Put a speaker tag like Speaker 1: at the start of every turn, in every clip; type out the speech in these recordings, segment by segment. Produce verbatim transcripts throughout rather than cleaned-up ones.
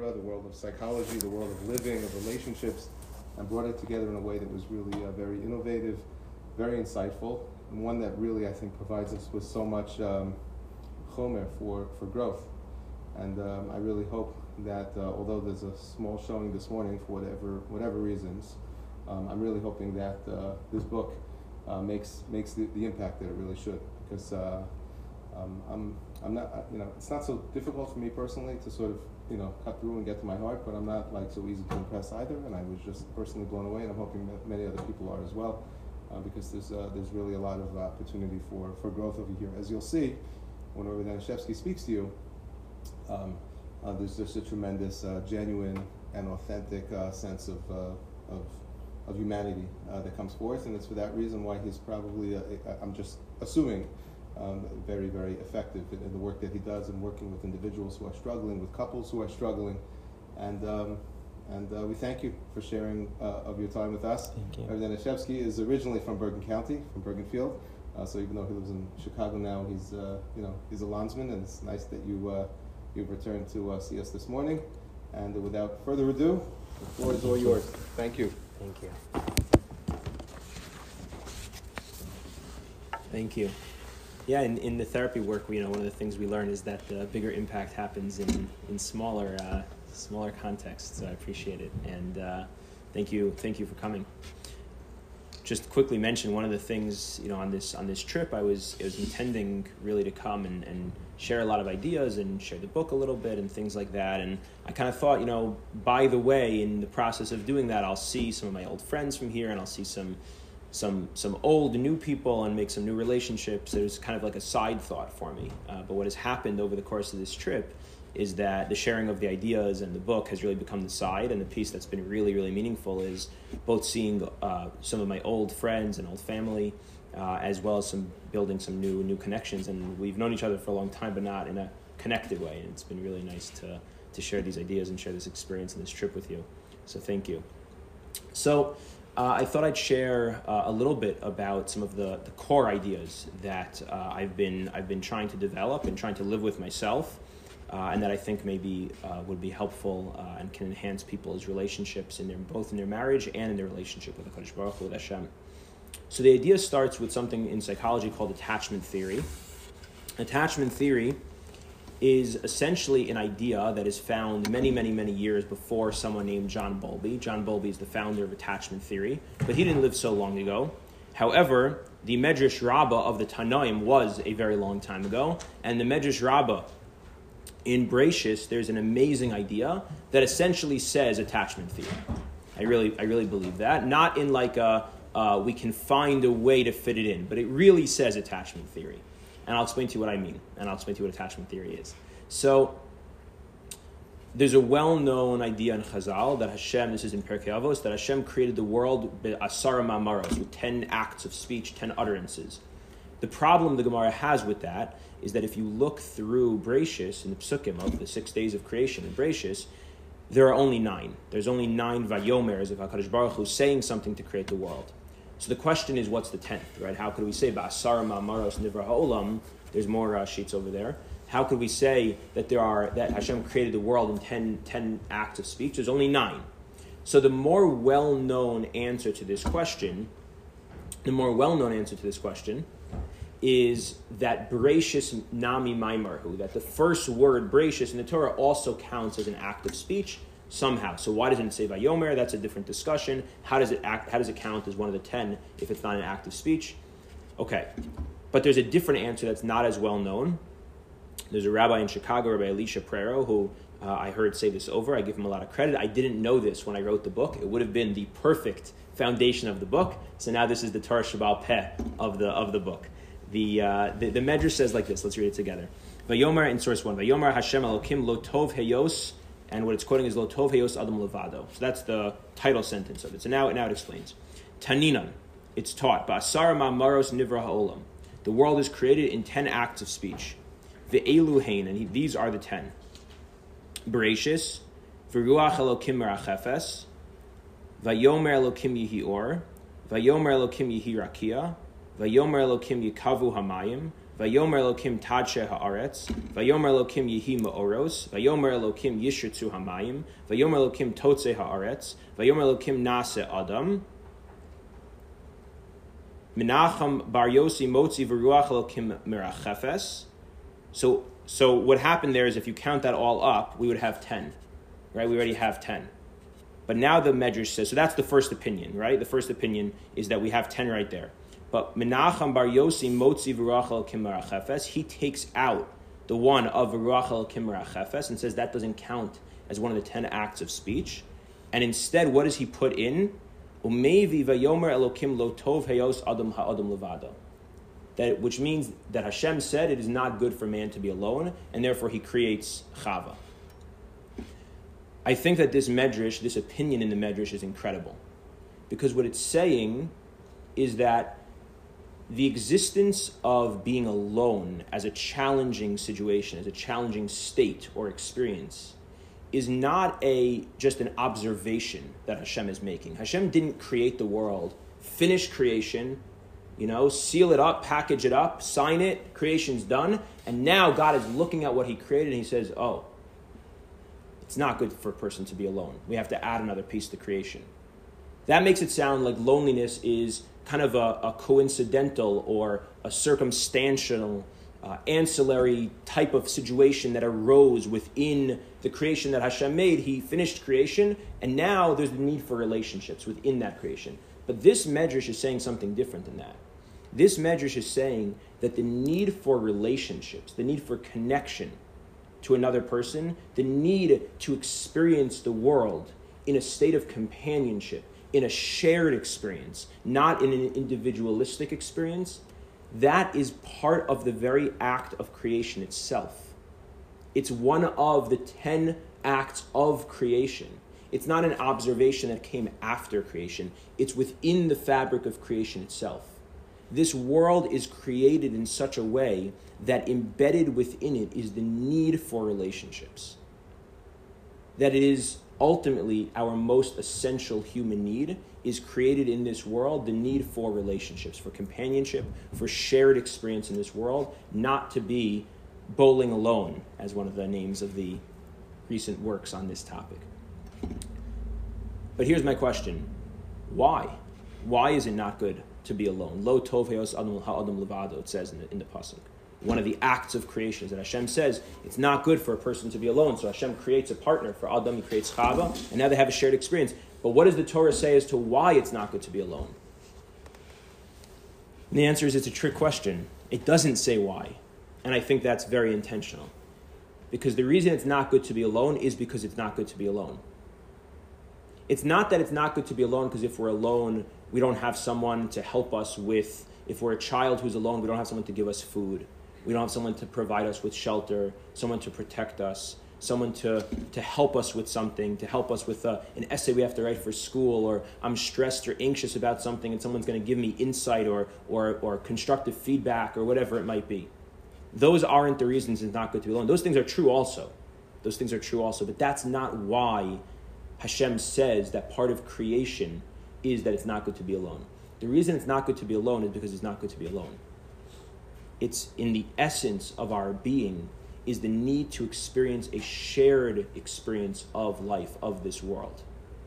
Speaker 1: Torah, the world of psychology, the world of living, of relationships, and brought it together in a way that was really uh, very innovative, very insightful, and one that really, I think, provides us with so much um, chomer for, for growth. And um, I really hope that, uh, although there's a small showing this morning for whatever whatever reasons, um, I'm really hoping that uh, this book uh, makes makes the, the impact that it really should. Because uh, um, I'm I'm not, you know, it's not so difficult for me personally to sort of, you know, cut through and get to my heart, but I'm not like so easy to impress either. And I was just personally blown away, and I'm hoping that many other people are as well, uh, because there's uh, there's really a lot of opportunity for, for growth over here. As you'll see, when Rabbi Danishevsky speaks to you, um, uh, there's just a tremendous, uh, genuine and authentic uh, sense of, uh, of of humanity uh, that comes forth, and it's for that reason why he's probably, uh, I'm just assuming, Um, very, very effective in, in the work that he does, and working with individuals who are struggling, with couples who are struggling, and um, and uh, we thank you for sharing uh, of your time with us.
Speaker 2: Thank you.
Speaker 1: Rabbi Danishevsky is originally from Bergen County, from Bergenfield, uh, so even though he lives in Chicago now, he's uh, you know he's a landsman, and it's nice that you uh, you've returned to uh, see us this morning. And uh, without further ado, the floor is all yours. Thank you.
Speaker 2: Thank you. Thank you. Yeah, in, in the therapy work, you know, one of the things we learn is that the bigger impact happens in in smaller uh, smaller contexts. So I appreciate it, and uh, thank you, thank you for coming. Just to quickly mention one of the things, you know, on this on this trip, I was I was intending really to come and, and share a lot of ideas and share the book a little bit and things like that. And I kind of thought, you know, by the way, in the process of doing that, I'll see some of my old friends from here, and I'll see some. some some old new people and make some new relationships. It was kind of like a side thought for me. Uh, but what has happened over the course of this trip is that the sharing of the ideas and the book has really become the side, and the piece that's been really, really meaningful is both seeing uh, some of my old friends and old family, uh, as well as some building some new new connections. And we've known each other for a long time, but not in a connected way. And it's been really nice to, to share these ideas and share this experience and this trip with you. So thank you. So Uh, I thought I'd share uh, a little bit about some of the, the core ideas that uh, I've been I've been trying to develop and trying to live with myself, uh, and that I think maybe uh, would be helpful uh, and can enhance people's relationships in their both in their marriage and in their relationship with HaKadosh Baruch Hu, with Hashem. So the idea starts with something in psychology called attachment theory. Attachment theory is essentially an idea that is found many, many, many years before someone named John Bowlby. John Bowlby is the founder of attachment theory, but he didn't live so long ago. However, the Medrash Rabbah of the Tanaim was a very long time ago, and the Medrash Rabbah in Bereishis, there's an amazing idea that essentially says attachment theory. I really, I really believe that. Not in like a, uh, we can find a way to fit it in, but it really says attachment theory. And I'll explain to you what I mean, and I'll explain to you what attachment theory is. So, there's a well-known idea in Chazal that Hashem, this is in Pirkei Avos, that Hashem created the world asara ma'amaros, with ten acts of speech, ten utterances. The problem the Gemara has with that is that if you look through Bereishis, in the Psukim of the six days of creation in Bereishis, there are only nine. There's only nine vayomers of HaKadosh Baruch Hu saying something to create the world. So the question is, what's the tenth, right? How could we say, Ba'asara ma'amaros nivra ha'olam, there's more uh, sheets over there. How could we say that there are that Hashem created the world in ten, ten acts of speech? There's only nine. So the more well-known answer to this question, the more well-known answer to this question is that Bereishis nami maimarhu, that the first word Bereishis in the Torah also counts as an act of speech somehow. So why doesn't it say Vayomer? That's a different discussion. How does it act? How does it count as one of the ten if it's not an act of speech? Okay, but there's a different answer that's not as well known. There's a rabbi in Chicago, Rabbi Elisha Prero, who uh, I heard say this over. I give him a lot of credit. I didn't know this when I wrote the book. It would have been the perfect foundation of the book. So now this is the Torah Shabbal Peh of the of the book. The uh, the, the Medrash says like this. Let's read it together. Vayomer in source one. Vayomer Hashem Elokim Lo Tov Heyos, and what it's quoting is Lo Tov Heyos Adam Levado. So that's the title sentence of it. So now now it explains. Taninan, it's taught. Ba'asara ma'amaros nivra ha'olam. The world is created in ten acts of speech. Ve'eluhain, and he, these are the ten. Bereishis, V'ruach Elokim merachefes, Vayomer Elokim yihi or, Vayomer Elokim yihi rakia, Vayomer Elokim yikavu hamayim, Vayomer Elokim tadshe haaretz, Vayomer Elokim yihi ma'oros, Vayomer Elokim yishritzu hamayim, Vayomer Elokim totze haaretz, Vayomer Elokim nase adam, Menachem bar Yosi motzi v'ruach Elokim merachefes. So, so what happened there is if you count that all up, we would have ten, right? We already have ten. But now the Medrash says, so that's the first opinion, right? The first opinion is that we have ten right there. But Menachem bar Yosi motzi v'ruach Elokim merachefes, he takes out the one of v'ruach Elokim merachefes and says that doesn't count as one of the ten acts of speech. And instead, what does he put in? Umevi vayomer Elokim lo tov heyos adam ha'adam levado. That, which means that Hashem said it is not good for man to be alone, and therefore he creates Chava. I think that this Medrash, this opinion in the Medrash is incredible. Because what it's saying is that the existence of being alone as a challenging situation, as a challenging state or experience, is not a just an observation that Hashem is making. Hashem didn't create the world, finish creation, you know, seal it up, package it up, sign it, creation's done, and now God is looking at what he created and he says, oh, it's not good for a person to be alone. We have to add another piece to creation. That makes it sound like loneliness is kind of a, a coincidental or a circumstantial, uh, ancillary type of situation that arose within the creation that Hashem made. He finished creation, and now there's the need for relationships within that creation. But this Medrash is saying something different than that. This Medrash is saying that the need for relationships, the need for connection to another person, the need to experience the world in a state of companionship, in a shared experience, not in an individualistic experience, that is part of the very act of creation itself. It's one of the ten acts of creation. It's not an observation that came after creation. It's within the fabric of creation itself. This world is created in such a way that embedded within it is the need for relationships. That it is ultimately our most essential human need is created in this world, the need for relationships, for companionship, for shared experience in this world, not to be bowling alone, as one of the names of the recent works on this topic. But here's my question. Why? Why is it not good to be alone? Lo tov heyos adam ha'adam levado, it says in the, in the pasuk. One of the acts of creation is that Hashem says it's not good for a person to be alone. So Hashem creates a partner for Adam, he creates Chava, and now they have a shared experience. But what does the Torah say as to why it's not good to be alone? And the answer is it's a trick question. It doesn't say why. And I think that's very intentional. Because the reason it's not good to be alone is because it's not good to be alone. It's not that it's not good to be alone because if we're alone, we don't have someone to help us with, if we're a child who's alone, we don't have someone to give us food. We don't have someone to provide us with shelter, someone to protect us, someone to, to help us with something, to help us with a, an essay we have to write for school, or I'm stressed or anxious about something and someone's going to give me insight or, or, or constructive feedback or whatever it might be. Those aren't the reasons it's not good to be alone. Those things are true also. Those things are true also, but that's not why Hashem says that part of creation is that it's not good to be alone. The reason it's not good to be alone is because it's not good to be alone. It's in the essence of our being is the need to experience a shared experience of life, of this world.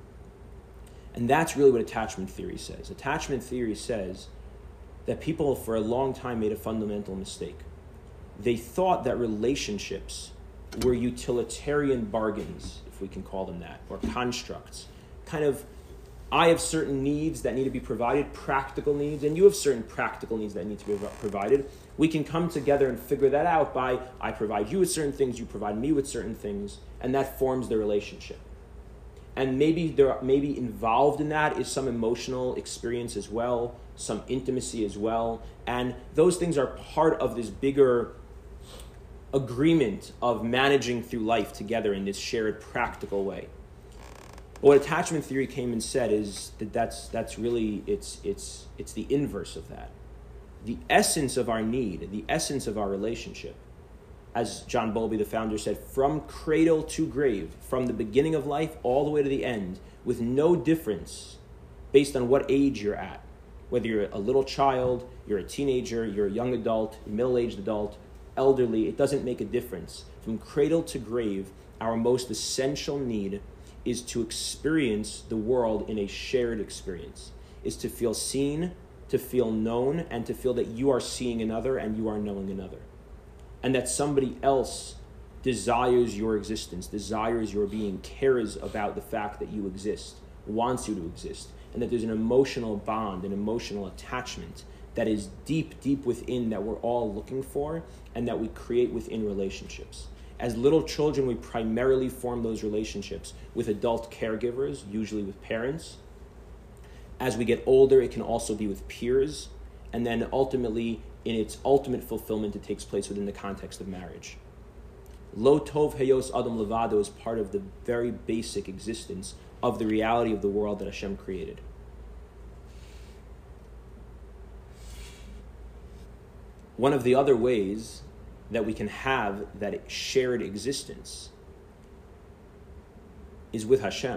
Speaker 2: And that's really what attachment theory says. Attachment theory says that people for a long time made a fundamental mistake. They thought that relationships were utilitarian bargains, if we can call them that, or constructs. Kind of, I have certain needs that need to be provided, practical needs, and you have certain practical needs that need to be provided. We can come together and figure that out by, I provide you with certain things, you provide me with certain things, and that forms the relationship. And maybe there, maybe involved in that is some emotional experience as well, some intimacy as well, and those things are part of this bigger agreement of managing through life together in this shared practical way. But what attachment theory came and said is that that's that's really it's it's it's the inverse of that. The essence of our need, the essence of our relationship, as John Bowlby, the founder, said, from cradle to grave, from the beginning of life all the way to the end, with no difference based on what age you're at, Whether you're a little child, you're a teenager, you're a young adult, middle-aged adult, elderly, it doesn't make a difference. From cradle to grave, our most essential need is to experience the world in a shared experience, is to feel seen, to feel known, and to feel that you are seeing another and you are knowing another. And that somebody else desires your existence, desires your being, cares about the fact that you exist, wants you to exist, and that there's an emotional bond, an emotional attachment that is deep, deep within that we're all looking for and that we create within relationships. As little children, we primarily form those relationships with adult caregivers, usually with parents. As we get older, it can also be with peers. And then ultimately, in its ultimate fulfillment, it takes place within the context of marriage. Lo tov heyos adam levado is part of the very basic existence of the reality of the world that Hashem created. One of the other ways that we can have that shared existence is with Hashem.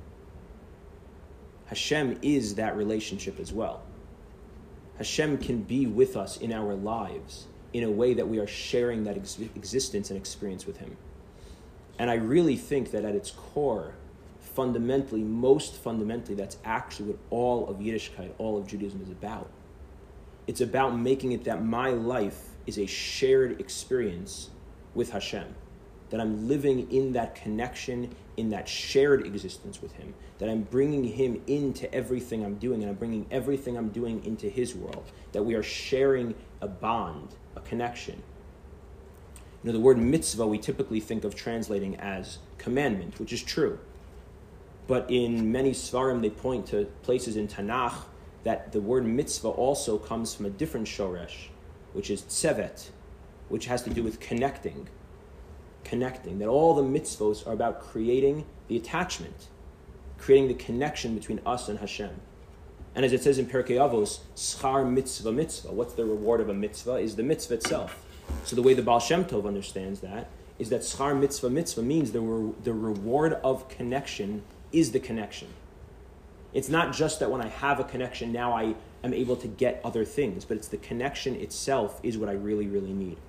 Speaker 2: Hashem is that relationship as well. Hashem can be with us in our lives in a way that we are sharing that ex- existence and experience with Him. And I really think that at its core, fundamentally, most fundamentally, that's actually what all of Yiddishkeit, all of Judaism is about. It's about making it that my life is a shared experience with Hashem, that I'm living in that connection, in that shared existence with Him, that I'm bringing Him into everything I'm doing, and I'm bringing everything I'm doing into His world, that we are sharing a bond, a connection. You know, the word mitzvah we typically think of translating as commandment, which is true. But in many svarim, they point to places in Tanakh that the word mitzvah also comes from a different shoresh, which is tzevet, which has to do with connecting. Connecting. That all the mitzvos are about creating the attachment, creating the connection between us and Hashem. And as it says in Pirkei Avos, schar mitzvah mitzvah. What's the reward of a mitzvah? Is the mitzvah itself. So the way the Baal Shem Tov understands that is that schar mitzvah mitzvah means the, re- the reward of connection is the connection. It's not just that when I have a connection, now I am able to get other things, but it's the connection itself is what I really, really need.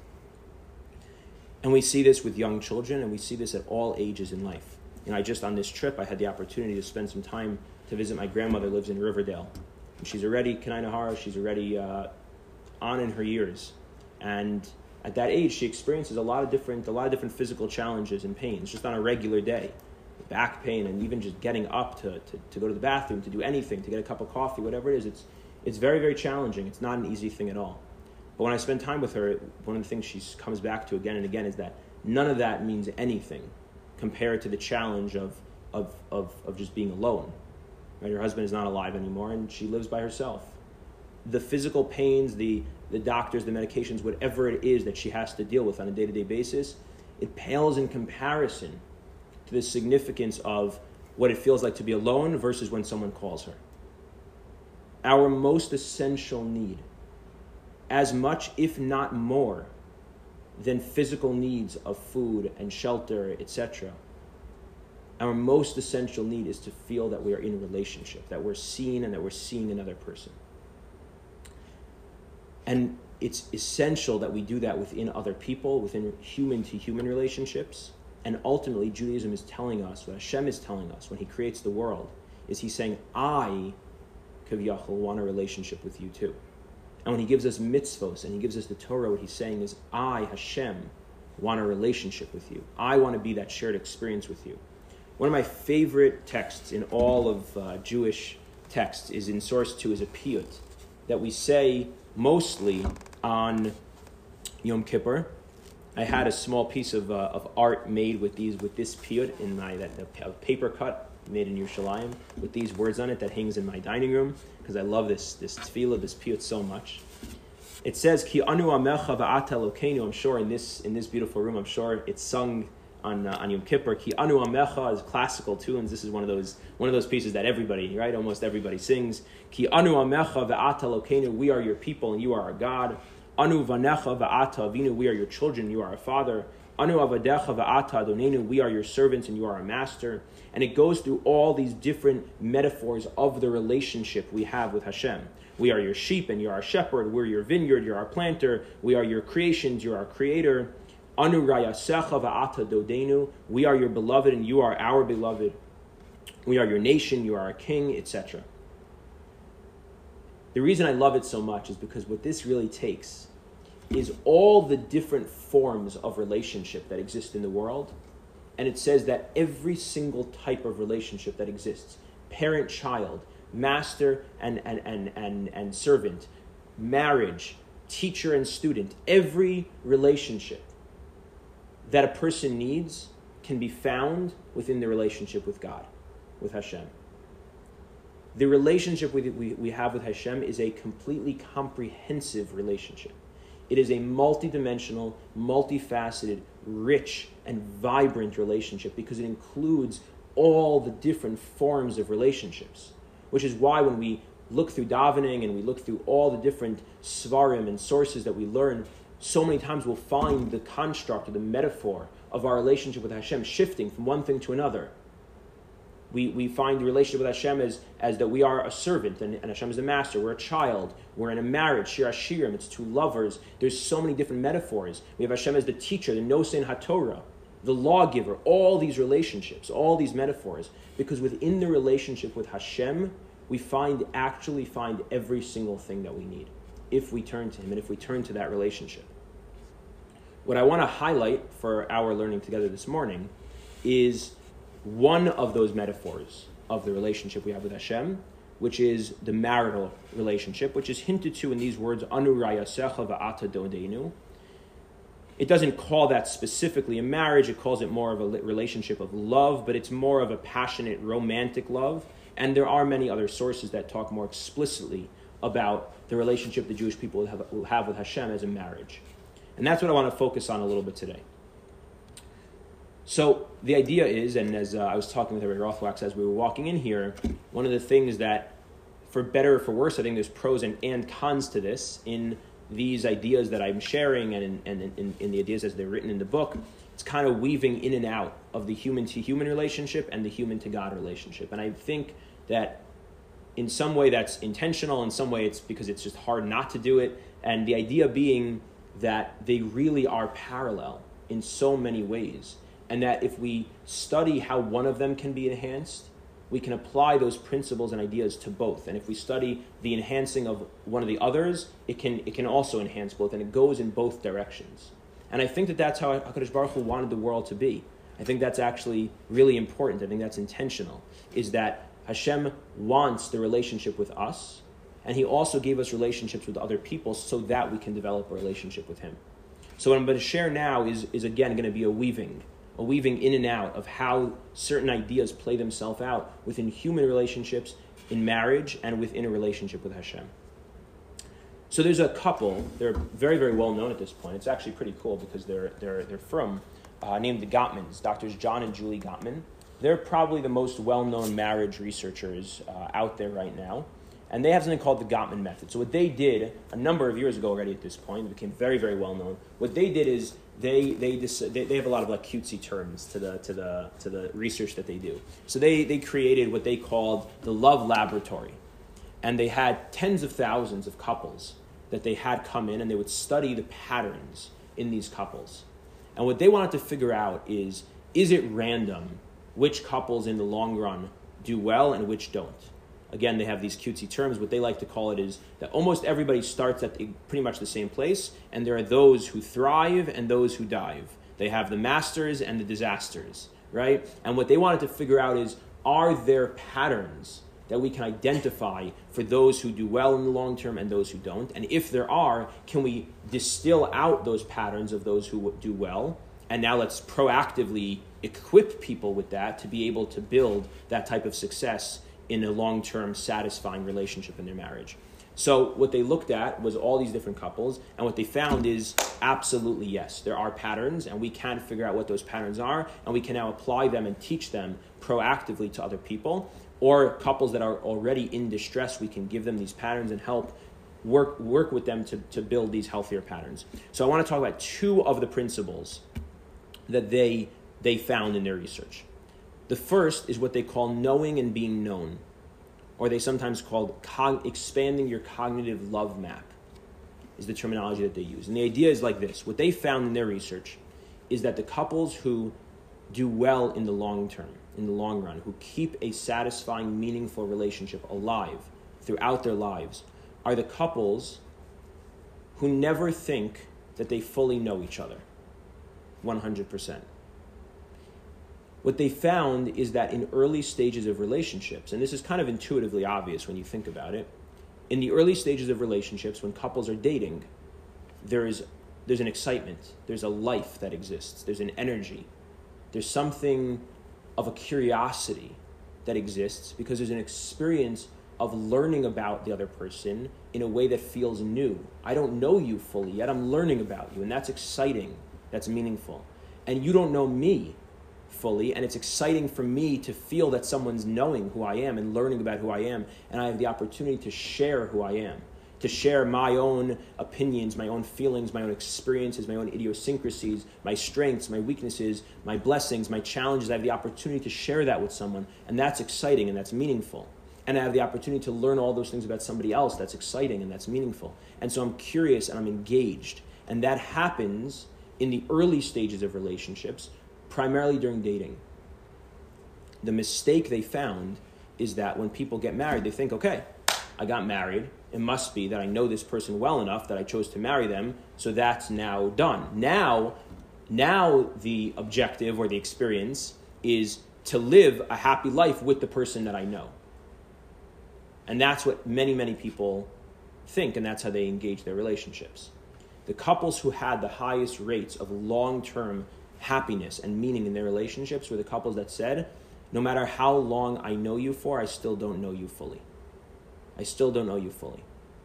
Speaker 2: And we see this with young children, and we see this at all ages in life. You know, I just on this trip, I had the opportunity to spend some time to visit my grandmother, who lives in Riverdale. And she's already, Kanai Nahara, she's already uh, on in her years. And at that age, she experiences a lot of different, a lot of different physical challenges and pains, just on a regular day. Back pain, and even just getting up to, to, to go to the bathroom, to do anything, to get a cup of coffee, whatever it is, it's it's very, very challenging. It's not an easy thing at all. But when I spend time with her, one of the things she comes back to again and again is that none of that means anything compared to the challenge of of of, of just being alone. Right? Her husband is not alive anymore, and she lives by herself. The physical pains, the the doctors, the medications, whatever it is that she has to deal with on a day-to-day basis, it pales in comparison to the significance of what it feels like to be alone versus when someone calls her. Our most essential need, as much, if not more, than physical needs of food and shelter, et cetera, our most essential need is to feel that we are in a relationship, that we're seen and that we're seeing another person. And it's essential that we do that within other people, within human-to-human relationships. And ultimately, Judaism is telling us, what Hashem is telling us when He creates the world, is He's saying, I, Kaviyachal, want a relationship with you too. And when He gives us mitzvos and He gives us the Torah, what He's saying is, I, Hashem, want a relationship with you. I want to be that shared experience with you. One of my favorite texts in all of uh, Jewish texts is in source two, is a piyut that we say mostly on Yom Kippur. I had a small piece of uh, of art made with these with this piyut in my that a paper cut made in Yerushalayim with these words on it that hangs in my dining room because I love this this tefillah, this piyut so much. It says Ki anu amecha va'ata Elokeinu. I'm sure in this in this beautiful room, I'm sure it's sung on uh, on Yom Kippur. Ki anu amecha is classical tunes. This is one of those one of those pieces that everybody, right, almost everybody sings. Ki anu amecha va'ata Elokeinu. We are your people and you are our God. Anu vanecha va'ata avinu, we are your children, you are our father. Anu avadecha va'ata adonenu, we are your servants and you are our master. And it goes through all these different metaphors of the relationship we have with Hashem. We are your sheep and you're our shepherd. We're your vineyard, you're our planter. We are your creations, you're our creator. Anu rayasecha va'ata dodenu, we are your beloved and you are our beloved. We are your nation, you are our king, et cetera. The reason I love it so much is because what this really takes is all the different forms of relationship that exist in the world. And it says that every single type of relationship that exists, parent-child, master and, and, and, and, and servant, marriage, teacher and student, every relationship that a person needs can be found within the relationship with God, with Hashem. The relationship we, we, we have with Hashem is a completely comprehensive relationship. It is a multidimensional, multifaceted, rich, and vibrant relationship because it includes all the different forms of relationships, which is why when we look through davening and we look through all the different svarim and sources that we learn, so many times we'll find the construct or the metaphor of our relationship with Hashem shifting from one thing to another. We we find the relationship with Hashem as, as that we are a servant and, and Hashem is the master. We're a child. We're in a marriage. Shir Hashirim, it's two lovers. There's so many different metaphors. We have Hashem as the teacher, the Nosein HaTorah, the lawgiver, all these relationships, all these metaphors. Because within the relationship with Hashem, we find actually find every single thing that we need if we turn to Him and if we turn to that relationship. What I want to highlight for our learning together this morning is one of those metaphors of the relationship we have with Hashem, which is the marital relationship, which is hinted to in these words, Anu rayasecha va'ata dodenu. It doesn't call that specifically a marriage, it calls it more of a relationship of love, but it's more of a passionate, romantic love. And there are many other sources that talk more explicitly about the relationship the Jewish people will have, will have with Hashem as a marriage. And that's what I want to focus on a little bit today. So the idea is, and as uh, I was talking with Rabbi Rothwachs as we were walking in here, one of the things that, for better or for worse, I think there's pros and, and cons to this in these ideas that I'm sharing and in, and in, in the ideas as they're written in the book. It's kind of weaving in and out of the human-to-human relationship and the human-to-God relationship. And I think that in some way that's intentional, in some way it's because it's just hard not to do it. And the idea being that they really are parallel in so many ways. And that if we study how one of them can be enhanced, we can apply those principles and ideas to both. And if we study the enhancing of one of the others, it can it can also enhance both, and it goes in both directions. And I think that that's how HaKadosh Baruch Hu wanted the world to be. I think that's actually really important. I think that's intentional, is that Hashem wants the relationship with us, and He also gave us relationships with other people so that we can develop a relationship with Him. So what I'm going to share now is, is again, going to be a weaving. a weaving in and out of how certain ideas play themselves out within human relationships, in marriage, and within a relationship with Hashem. So there's a couple, they're very, very well known at this point. It's actually pretty cool because they're they're they're from, uh, named the Gottmans, Doctors John and Julie Gottman. They're probably the most well-known marriage researchers uh, out there right now. And they have something called the Gottman method. So what they did a number of years ago already at this point, it became very, very well known. What they did is they they dis- they, they have a lot of like cutesy terms to the to the to the research that they do. So they they created what they called the Love Laboratory, and they had tens of thousands of couples that they had come in, and they would study the patterns in these couples. And what they wanted to figure out is is it random which couples in the long run do well and which don't. Again, they have these cutesy terms. What they like to call it is that almost everybody starts at the, pretty much the same place, and there are those who thrive and those who dive. They have the masters and the disasters, right? And what they wanted to figure out is, are there patterns that we can identify for those who do well in the long term and those who don't? And if there are, can we distill out those patterns of those who do well? And now let's proactively equip people with that to be able to build that type of success in a long-term satisfying relationship in their marriage. So what they looked at was all these different couples, and what they found is absolutely yes, there are patterns, and we can figure out what those patterns are, and we can now apply them and teach them proactively to other people. Or couples that are already in distress, we can give them these patterns and help work work with them to, to build these healthier patterns. So I want to talk about two of the principles that they they found in their research. The first is what they call knowing and being known, or they sometimes call cog- expanding your cognitive love map, is the terminology that they use. And the idea is like this. What they found in their research is that the couples who do well in the long term, in the long run, who keep a satisfying, meaningful relationship alive throughout their lives, are the couples who never think that they fully know each other, one hundred percent. What they found is that in early stages of relationships, and this is kind of intuitively obvious when you think about it, in the early stages of relationships, when couples are dating, there is there's an excitement, there's a life that exists, there's an energy, there's something of a curiosity that exists because there's an experience of learning about the other person in a way that feels new. I don't know you fully yet, I'm learning about you, and that's exciting, that's meaningful. And you don't know me fully, and it's exciting for me to feel that someone's knowing who I am and learning about who I am, and I have the opportunity to share who I am, to share my own opinions, my own feelings, my own experiences, my own idiosyncrasies, my strengths, my weaknesses, my blessings, my challenges. I have the opportunity to share that with someone, and that's exciting and that's meaningful. And I have the opportunity to learn all those things about somebody else. That's exciting and that's meaningful. And so I'm curious and I'm engaged. And that happens in the early stages of relationships, primarily during dating. The mistake they found is that when people get married, they think, okay, I got married. It must be that I know this person well enough that I chose to marry them, so that's now done. Now, now the objective or the experience is to live a happy life with the person that I know. And that's what many, many people think, and that's how they engage their relationships. The couples who had the highest rates of long-term happiness and meaning in their relationships were the couples that said, no matter how long I know you for, I still don't know you fully. I still don't know you fully.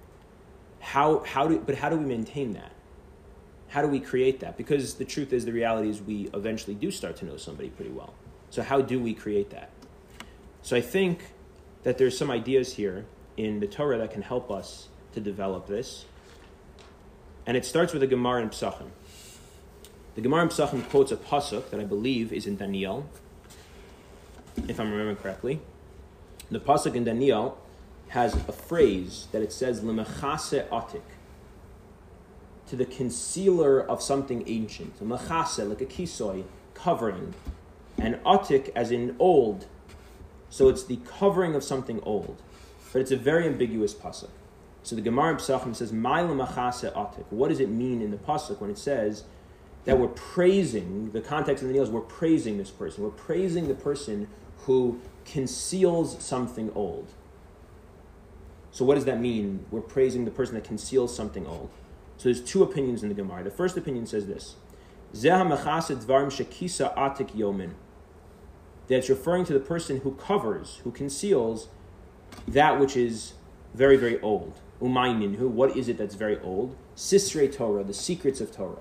Speaker 2: How, how do, but how do we maintain that? How do we create that? Because the truth is, the reality is we eventually do start to know somebody pretty well. So how do we create that? So I think that there's some ideas here in the Torah that can help us to develop this. And it starts with the Gemara in Psachim. The Gemara in Psachim quotes a pasuk that I believe is in Daniel, if I'm remembering correctly. The pasuk in Daniel has a phrase that it says, L'mechase atik, to the concealer of something ancient. A mechase, like a kisoi, covering. And atik as in old. So it's the covering of something old. But it's a very ambiguous pasuk. So the Gemara in Psachim says, "My l'machase atik." What does it mean in the pasuk when it says that we're praising, the context of the Daniel is we're praising this person. We're praising the person who conceals something old. So what does that mean? We're praising the person that conceals something old. So there's two opinions in the Gemara. The first opinion says this. Zeh ha'machase dvarim shekisa atik yomin. That it's referring to the person who covers, who conceals that which is very, very old. Umaynin, who, what is it that's very old? Sisrei Torah, the secrets of Torah.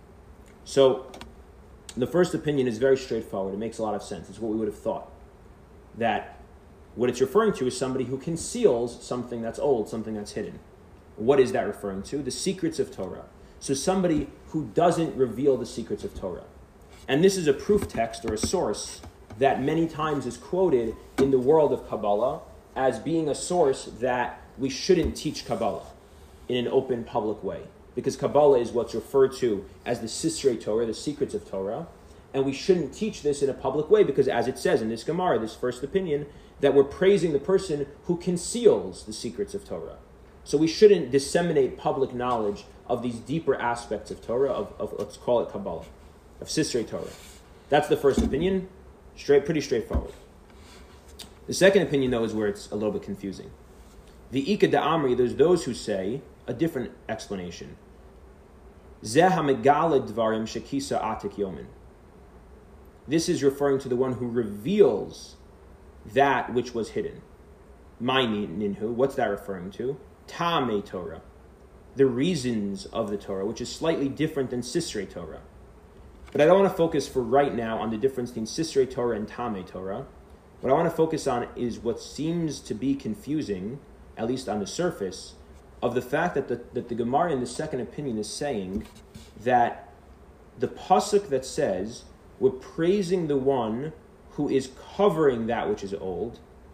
Speaker 2: So, the first opinion is very straightforward. It makes a lot of sense. It's what we would have thought. That what it's referring to is somebody who conceals something that's old, something that's hidden. What is that referring to? The secrets of Torah. So somebody who doesn't reveal the secrets of Torah. And this is a proof text or a source that many times is quoted in the world of Kabbalah as being a source that we shouldn't teach Kabbalah in an open, public way. Because Kabbalah is what's referred to as the Sisrei Torah, the secrets of Torah, and we shouldn't teach this in a public way because, as it says in this Gemara, this first opinion, that we're praising the person who conceals the secrets of Torah. So we shouldn't disseminate public knowledge of these deeper aspects of Torah, of, of let's call it Kabbalah, of Sisrei Torah. That's the first opinion. Straight, pretty straightforward. The second opinion, though, is where it's a little bit confusing. The Ika Da'amri, there's those who say a different explanation. Zeh ha'megala dvarim shekisa atik yomin. This is referring to the one who reveals that which was hidden. My ninhu, what's that referring to? Ta'amei Torah, the reasons of the Torah, which is slightly different than Sisrei Torah. But I don't want to focus for right now on the difference between Sisrei Torah and Ta'amei Torah. What I want to focus on is what seems to be confusing, at least on the surface, of the fact that the, that the Gemara in the second opinion is saying that the pasuk that says we're praising the one who is covering that which is old.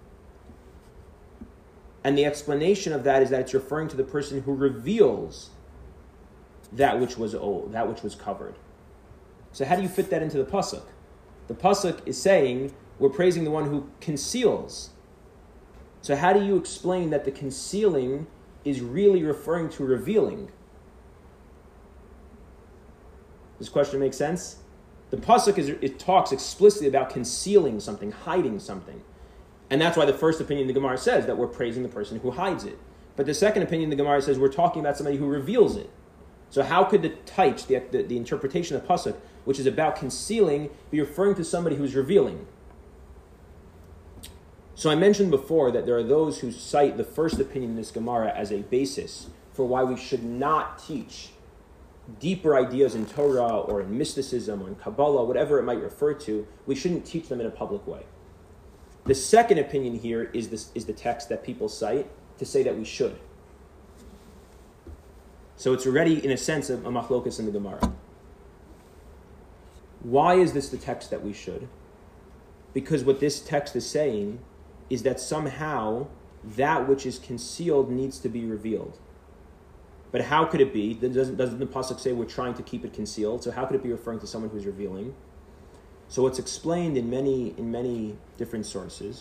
Speaker 2: And the explanation of that is that it's referring to the person who reveals that which was old, that which was covered. So how do you fit that into the pasuk? The pasuk is saying we're praising the one who conceals. So how do you explain that the concealing is really referring to revealing? Does this question make sense? The pasuk is it talks explicitly about concealing something, hiding something. And that's why the first opinion in the Gemara says that we're praising the person who hides it. But the second opinion in the Gemara says we're talking about somebody who reveals it. So how could the taich, the, the, the interpretation of pasuk, which is about concealing, be referring to somebody who's revealing? So I mentioned before that there are those who cite the first opinion in this Gemara as a basis for why we should not teach deeper ideas in Torah or in mysticism or in Kabbalah, whatever it might refer to. We shouldn't teach them in a public way. The second opinion here is this is the text that people cite to say that we should. So it's already, in a sense, a, a machlokas in the Gemara. Why is this the text that we should? Because what this text is saying is that somehow that which is concealed needs to be revealed. But how could it be? Doesn't, doesn't the pasuk say we're trying to keep it concealed? So how could it be referring to someone who's revealing? So what's explained in many in many different sources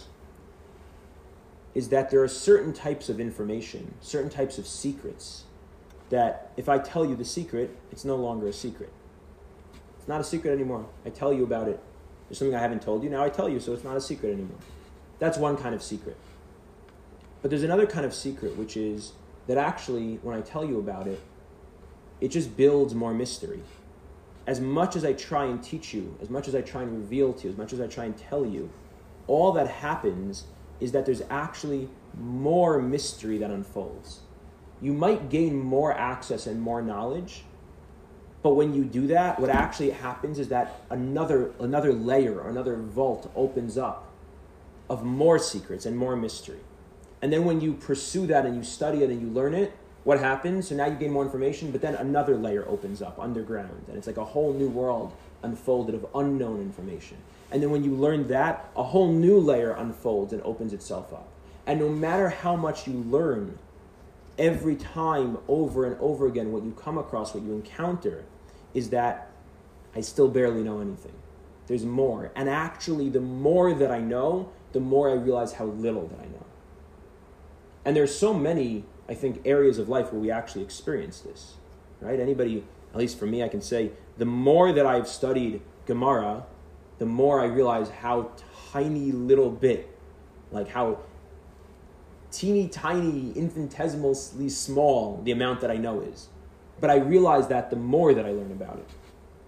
Speaker 2: is that there are certain types of information, certain types of secrets, that if I tell you the secret, it's no longer a secret. It's not a secret anymore. I tell you about it. There's something I haven't told you, now I tell you, so it's not a secret anymore. That's one kind of secret. But there's another kind of secret, which is that actually, when I tell you about it, it just builds more mystery. As much as I try and teach you, as much as I try and reveal to you, as much as I try and tell you, all that happens is that there's actually more mystery that unfolds. You might gain more access and more knowledge, but when you do that, what actually happens is that another another layer, or another vault opens up of more secrets and more mystery. And then when you pursue that and you study it and you learn it, what happens? So now you gain more information, but then another layer opens up underground, and it's like a whole new world unfolded of unknown information. And then when you learn that, a whole new layer unfolds and opens itself up. And no matter how much you learn, every time, over and over again, what you come across, what you encounter, is that I still barely know anything. There's more. And actually, the more that I know, the more I realize how little that I know. And there's so many, I think, areas of life where we actually experience this, right? Anybody, at least for me, I can say, the more that I've studied Gemara, the more I realize how tiny little bit, like how teeny tiny, infinitesimally small the amount that I know is. But I realize that the more that I learn about it.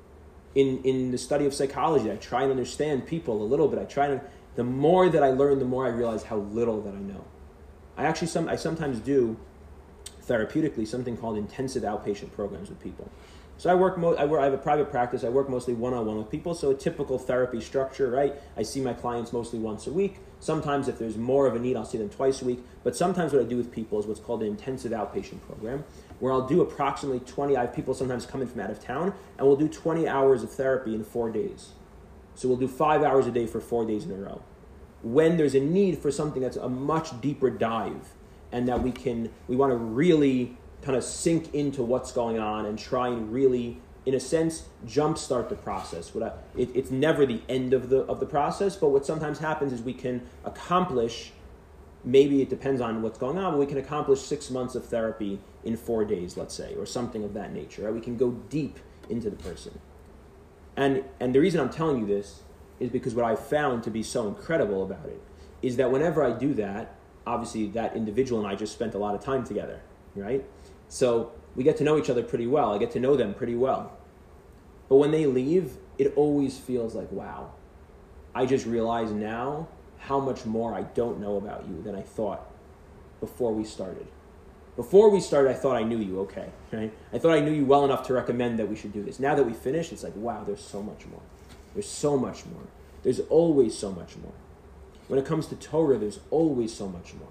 Speaker 2: In in the study of psychology, I try and understand people a little bit. I try to, the more that I learn, the more I realize how little that I know. I actually, some I sometimes do, therapeutically, something called intensive outpatient programs with people. So I work, mo- I work, I have a private practice, I work mostly one-on-one with people, so a typical therapy structure, right? I see my clients mostly once a week. Sometimes if there's more of a need, I'll see them twice a week. But sometimes what I do with people is what's called an intensive outpatient program, where I'll do approximately twenty, I have people sometimes come in from out of town, and we'll do twenty hours of therapy in four days. So we'll do five hours a day for four days in a row. When there's a need for something that's a much deeper dive, and that we can, we want to really kind of sink into what's going on and try and really, in a sense, jumpstart the process. What I, it, it's never the end of the of the process, but what sometimes happens is we can accomplish, maybe it depends on what's going on, but we can accomplish six months of therapy in four days, let's say, or something of that nature. Right? We can go deep into the person. And and the reason I'm telling you this is because what I've found to be so incredible about it is that whenever I do that, obviously that individual and I just spent a lot of time together, right? So we get to know each other pretty well. I get to know them pretty well. But when they leave, it always feels like, wow, I just realize now how much more I don't know about you than I thought before we started. Before we started, I thought I knew you, okay, right? I thought I knew you well enough to recommend that we should do this. Now that we finished, it's like, wow, there's so much more. There's so much more. There's always so much more. When it comes to Torah, there's always so much more.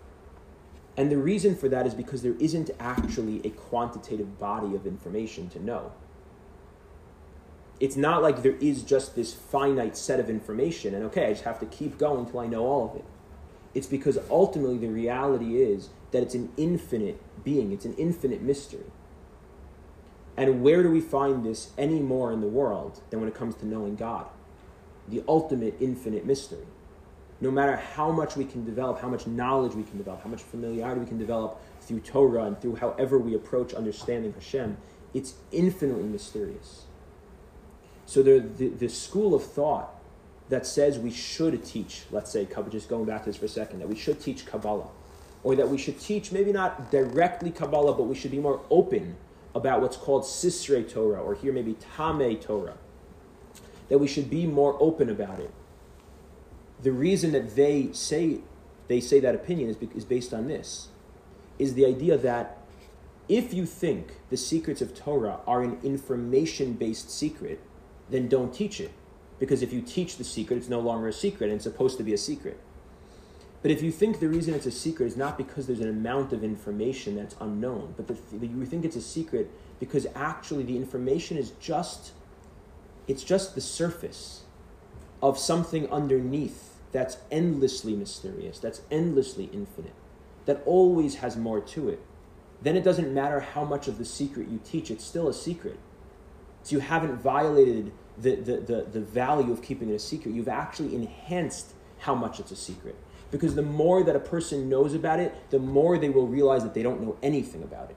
Speaker 2: And the reason for that is because there isn't actually a quantitative body of information to know. it's not like there is just this finite set of information and okay, I just have to keep going until I know all of it. It's because ultimately the reality is that it's an infinite being. It's an infinite mystery. And where do we find this any more in the world than when it comes to knowing God? The ultimate infinite mystery. No matter how much we can develop, how much knowledge we can develop, how much familiarity we can develop through Torah and through however we approach understanding Hashem, it's infinitely mysterious. So the, the, the school of thought that says we should teach, let's say, just going back to this for a second, that we should teach Kabbalah, or that we should teach maybe not directly Kabbalah, but we should be more open about what's called Sisrei Torah, or here maybe Tamei Torah, that we should be more open about it. The reason that they say they say that opinion is, is based on this, is the idea that if you think the secrets of Torah are an information-based secret, then don't teach it. Because if you teach the secret, it's no longer a secret, and it's supposed to be a secret. But if you think the reason it's a secret is not because there's an amount of information that's unknown, but that you think it's a secret because actually the information is just, it's just the surface of something underneath that's endlessly mysterious, that's endlessly infinite, that always has more to it, then it doesn't matter how much of the secret you teach, it's still a secret. So you haven't violated the, the, the, the value of keeping it a secret. You've actually enhanced how much it's a secret. Because the more that a person knows about it, the more they will realize that they don't know anything about it.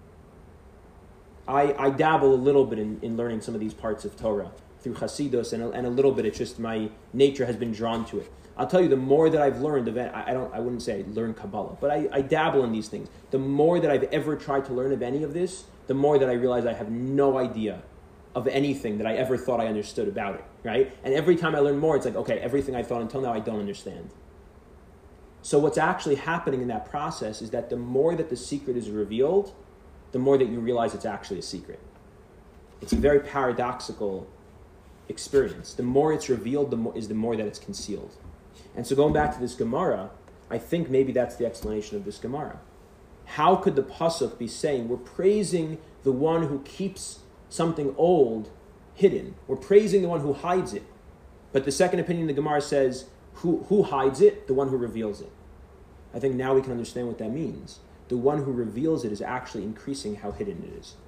Speaker 2: I, I dabble a little bit in, in learning some of these parts of Torah through Hasidus, and a, and a little bit, it's just my nature has been drawn to it. I'll tell you, the more that I've learned, of it, I, I don't, I wouldn't say I learn Kabbalah, but I, I dabble in these things. The more that I've ever tried to learn of any of this, the more that I realize I have no idea of anything that I ever thought I understood about it, right? And every time I learn more, it's like, okay, everything I thought until now I don't understand. So what's actually happening in that process is that the more that the secret is revealed, the more that you realize it's actually a secret. It's a very paradoxical experience. The more it's revealed, the more is the more that it's concealed. And so going back to this Gemara, I think maybe that's the explanation of this Gemara. How could the Pasuk be saying, we're praising the one who keeps something old hidden. We're praising the one who hides it. But the second opinion, the Gemara says, who, who hides it? The one who reveals it. I think now we can understand what that means. The one who reveals it is actually increasing how hidden it is.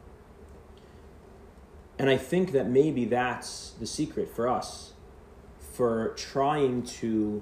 Speaker 2: And I think that maybe that's the secret for us, for trying to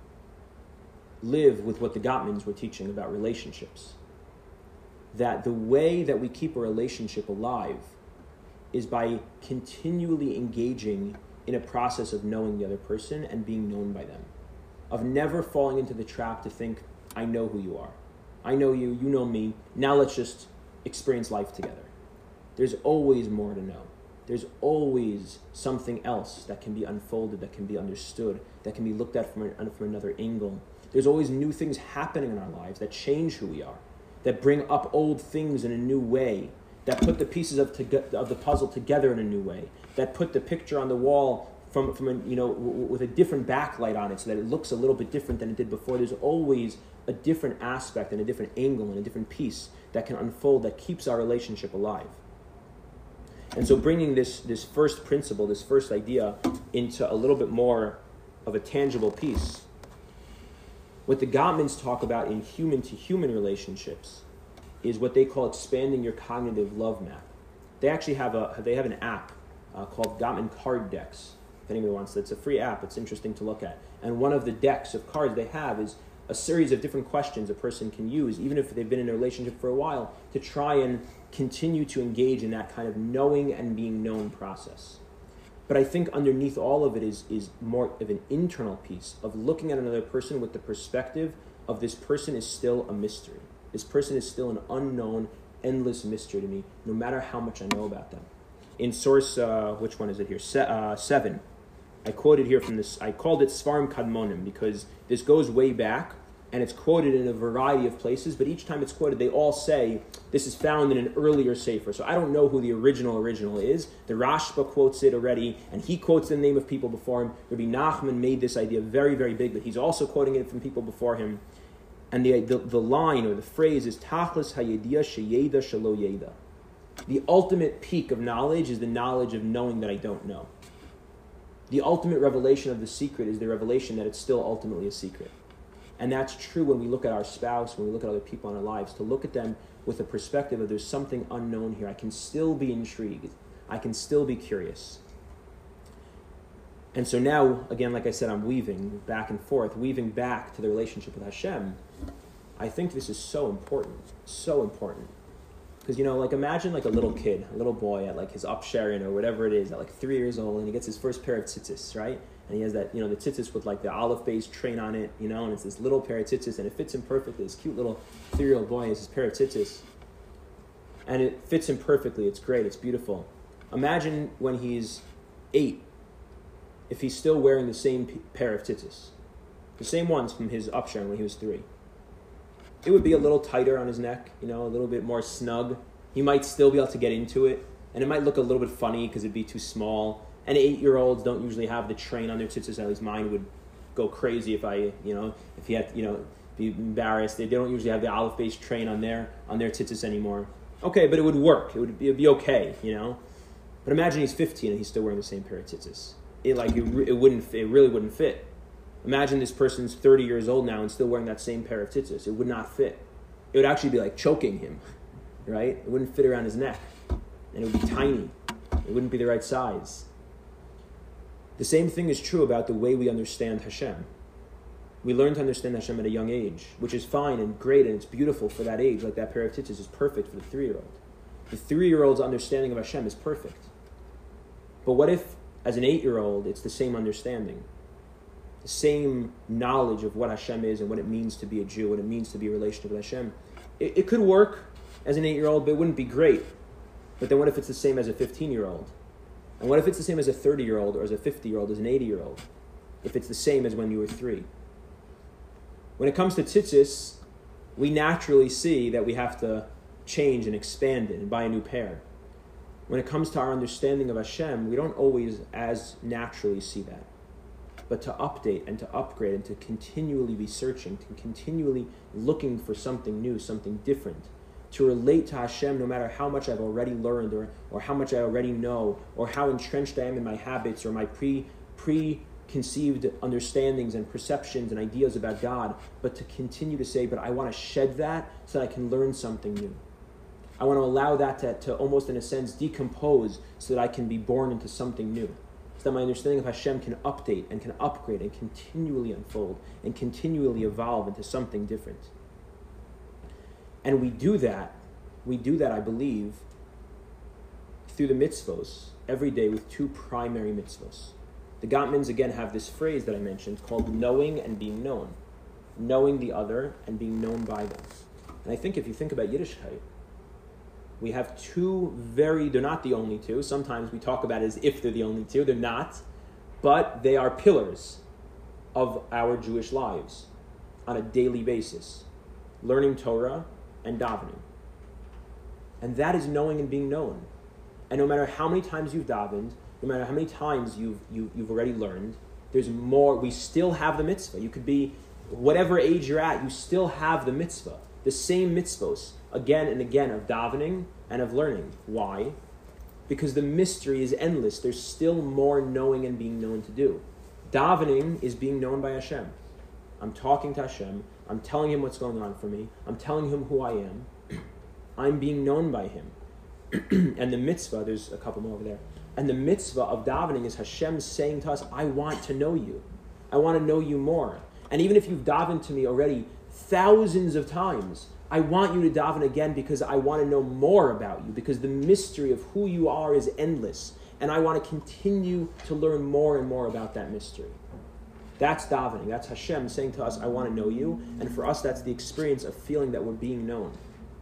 Speaker 2: live with what the Gottmans were teaching about relationships. That the way that we keep a relationship alive is by continually engaging in a process of knowing the other person and being known by them. Of never falling into the trap to think, I know who you are. I know you, you know me, now let's just experience life together. There's always more to know. There's always something else that can be unfolded, that can be understood, that can be looked at from, a, from another angle. There's always new things happening in our lives that change who we are, that bring up old things in a new way, that put the pieces of, to, of the puzzle together in a new way, that put the picture on the wall from, from a, you know, w- with a different backlight on it so that it looks a little bit different than it did before. There's always a different aspect and a different angle and a different piece that can unfold that keeps our relationship alive. And so bringing this, this first principle, this first idea into a little bit more of a tangible piece, what the Gottmans talk about in human-to-human relationships is what they call expanding your cognitive love map. They actually have a they have an app uh, called Gottman Card Decks. If anyone wants it, it's a free app. It's interesting to look at. And one of the decks of cards they have is a series of different questions a person can use, even if they've been in a relationship for a while, to try and continue to engage in that kind of knowing and being known process. But I think underneath all of it is, is more of an internal piece of looking at another person with the perspective of this person is still a mystery. This person is still an unknown, endless mystery to me, no matter how much I know about them. In source, uh, which one is it here? Se- uh, seven. I quoted here from this, I called it Svarim Kadmonim because this goes way back and it's quoted in a variety of places, but each time it's quoted, they all say this is found in an earlier sefer. So I don't know who the original original is. The Rashba quotes it already, and he quotes the name of people before him. Rabbi Nachman made this idea very, very big, but he's also quoting it from people before him. And the, the, the line or the phrase is Tachlis hayediyah sheyeda shelo yeda. The ultimate peak of knowledge is the knowledge of knowing that I don't know. The ultimate revelation of the secret is the revelation that it's still ultimately a secret. And that's true when we look at our spouse, when we look at other people in our lives, to look at them with a perspective of there's something unknown here. I can still be intrigued. I can still be curious. And so now, again, like I said, I'm weaving back and forth, weaving back to the relationship with Hashem. I think this is so important, so important. Because, you know, like imagine like a little kid, a little boy at like his upsharon or whatever it is, at like three years old, and he gets his first pair of tzitzis, right? And he has that, you know, the tzitzis with like the olive-based train on it, you know, and it's this little pair of tzitzis, and it fits him perfectly. This cute little three-year-old boy has his pair of tzitzis. And it fits him perfectly. It's great. It's beautiful. Imagine when he's eight, if he's still wearing the same p- pair of tzitzis, the same ones from his upsharon when he was three. It would be a little tighter on his neck, you know, a little bit more snug. He might still be able to get into it, and it might look a little bit funny because it'd be too small. And eight-year-olds don't usually have the train on their tzitzis. At least mine would go crazy if I, you know, if he had, you know, be embarrassed. They, they don't usually have the olive-based train on their on their tzitzis anymore. Okay, but it would work. It would be, it would be okay, you know. But imagine he's fifteen and he's still wearing the same pair of tzitzis. It like it, it wouldn't. It really wouldn't fit. Imagine this person's thirty years old now and still wearing that same pair of tzitzis. It would not fit. It would actually be like choking him, right? It wouldn't fit around his neck, and it would be tiny. It wouldn't be the right size. The same thing is true about the way we understand Hashem. We learn to understand Hashem at a young age, which is fine and great, and it's beautiful for that age. Like that pair of tzitzis is perfect for the three-year-old. The three-year-old's understanding of Hashem is perfect. But what if, as an eight-year-old, it's the same understanding? The same knowledge of what Hashem is and what it means to be a Jew, what it means to be a relationship with Hashem. It, it could work as an eight-year-old, but it wouldn't be great. But then what if it's the same as a fifteen-year-old? And what if it's the same as a thirty-year-old or as a fifty-year-old, as an eighty-year-old? If it's the same as when you were three. When it comes to tzitzis, we naturally see that we have to change and expand it and buy a new pair. When it comes to our understanding of Hashem, we don't always as naturally see that. But to update and to upgrade and to continually be searching, to continually looking for something new, something different, to relate to Hashem no matter how much I've already learned or, or how much I already know or how entrenched I am in my habits or my pre, preconceived understandings and perceptions and ideas about God, but to continue to say, but I want to shed that so that I can learn something new. I want to allow that to, to almost in a sense decompose so that I can be born into something new. So that my understanding of Hashem can update and can upgrade and continually unfold and continually evolve into something different. And we do that, we do that, I believe, through the mitzvos, every day with two primary mitzvos. The Gottmans, again, have this phrase that I mentioned called knowing and being known. Knowing the other and being known by them. And I think if you think about Yiddishkeit, we have two very, they're not the only two. Sometimes we talk about it as if they're the only two. They're not. But they are pillars of our Jewish lives on a daily basis. Learning Torah and davening. And that is knowing and being known. And no matter how many times you've davened, no matter how many times you've, you, you've already learned, there's more, we still have the mitzvah. You could be, whatever age you're at, you still have the mitzvah. The same mitzvos, again and again, of davening and of learning. Why? Because the mystery is endless. There's still more knowing and being known to do. Davening is being known by Hashem. I'm talking to Hashem. I'm telling him what's going on for me. I'm telling him who I am. I'm being known by him. And the mitzvah, there's a couple more over there. And the mitzvah of davening is Hashem saying to us, I want to know you. I want to know you more. And even if you've davened to me already thousands of times, I want you to daven again because I want to know more about you, because the mystery of who you are is endless. And I want to continue to learn more and more about that mystery. That's davening. That's Hashem saying to us, I want to know you. And for us, that's the experience of feeling that we're being known.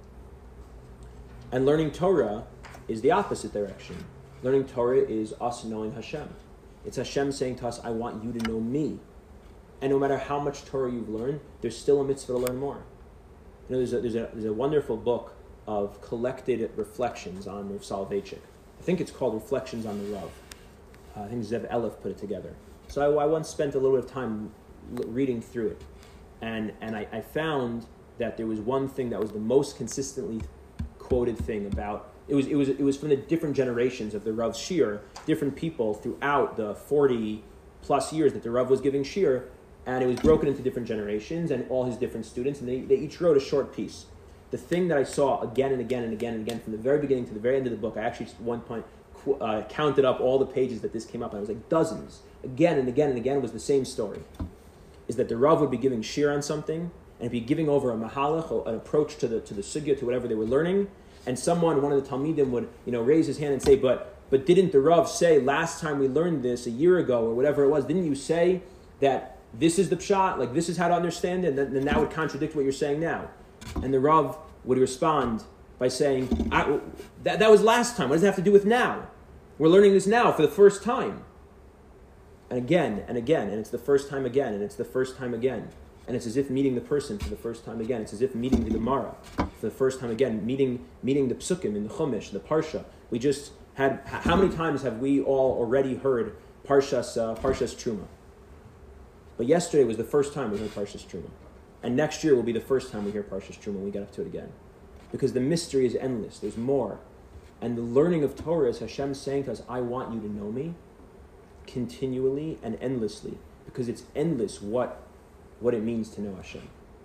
Speaker 2: And learning Torah is the opposite direction. Learning Torah is us knowing Hashem. It's Hashem saying to us, I want you to know me. And no matter how much Torah you've learned, there's still a mitzvah to learn more. You know, there's a, there's a, there's a wonderful book of collected reflections on Rav Soloveitchik. I think it's called Reflections on the Rav. Uh, I think Zev Elef put it together. So I, I once spent a little bit of time l- reading through it. And, and I, I found that there was one thing that was the most consistently quoted thing about It was it was it was from the different generations of the Rav Shir, different people throughout the forty plus years that the Rav was giving Shir, and it was broken into different generations and all his different students, and they, they each wrote a short piece. The thing that I saw again and again and again and again from the very beginning to the very end of the book, I actually at one point uh, counted up all the pages that this came up, and I was like dozens, again and again and again, was the same story. Is that the Rav would be giving Shir on something, and be giving over a mahalach, or an approach to the to the sugya, to whatever they were learning, and someone, one of the Talmidim would, you know, raise his hand and say, but but didn't the Rav say last time we learned this a year ago or whatever it was, didn't you say that this is the pshat, like this is how to understand it, and then, then that would contradict what you're saying now? And the Rav would respond by saying, I, that, that was last time, what does it have to do with now? We're learning this now for the first time. And again and again, and it's the first time again, and it's the first time again. And it's as if meeting the person for the first time again. It's as if meeting the Gemara for the first time again, meeting meeting the Psukim in the Chumash, the Parsha. We just had, how many times have we all already heard Parshas, uh, Parshas Truma? But yesterday was the first time we heard Parshas Truma. And next year will be the first time we hear Parshas Truma when we get up to it again. Because the mystery is endless. There's more. And the learning of Torah is Hashem saying to us, I want you to know me continually and endlessly. Because it's endless what, what it means to know Hashem.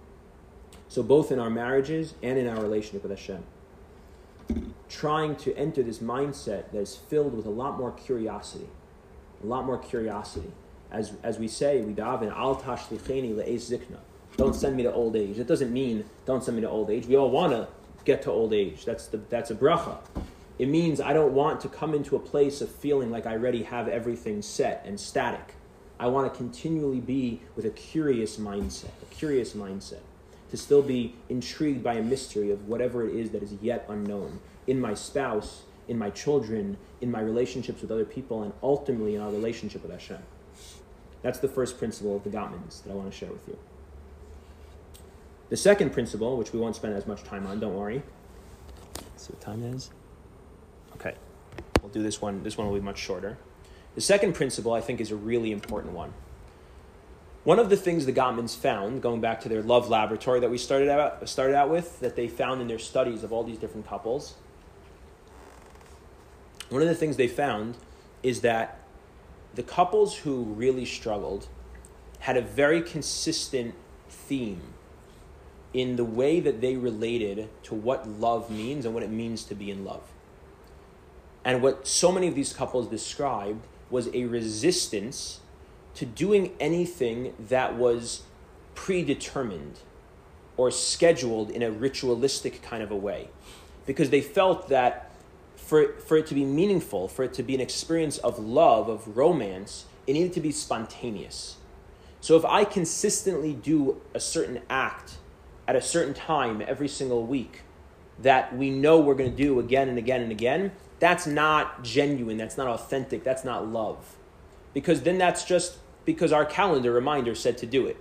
Speaker 2: So both in our marriages and in our relationship with Hashem, trying to enter this mindset that is filled with a lot more curiosity. A lot more curiosity. As as we say, we daven, Al tashlicheni le'ez zikna. Don't send me to old age. It doesn't mean don't send me to old age. We all want to get to old age. That's the that's a bracha. It means I don't want to come into a place of feeling like I already have everything set and static. I want to continually be with a curious mindset, a curious mindset, to still be intrigued by a mystery of whatever it is that is yet unknown in my spouse, in my children, in my relationships with other people, and ultimately in our relationship with Hashem. That's the first principle of the Gottmans that I want to share with you. The second principle, which we won't spend as much time on, don't worry. Let's see what time it is. Okay, we'll do this one. This one will be much shorter. The second principle, I think, is a really important one. One of the things the Gottmans found, going back to their love laboratory that we started out, started out with, that they found in their studies of all these different couples, one of the things they found is that the couples who really struggled had a very consistent theme in the way that they related to what love means and what it means to be in love. And what so many of these couples described was a resistance to doing anything that was predetermined or scheduled in a ritualistic kind of a way. Because they felt that for, for it to be meaningful, for it to be an experience of love, of romance, it needed to be spontaneous. So if I consistently do a certain act at a certain time every single week that we know we're going to do again and again and again, that's not genuine, that's not authentic, that's not love. Because then that's just because our calendar reminder said to do it.